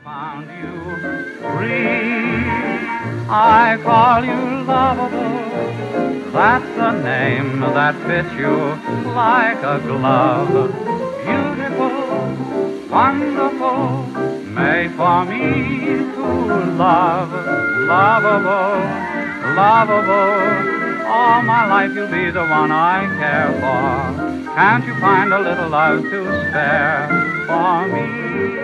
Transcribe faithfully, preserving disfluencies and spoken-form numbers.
Found you free. I call you lovable. That's the name that fits you like a glove. Beautiful, wonderful, made for me to love. Lovable, lovable. All my life you'll be the one I care for. Can't you find a little love to spare for me?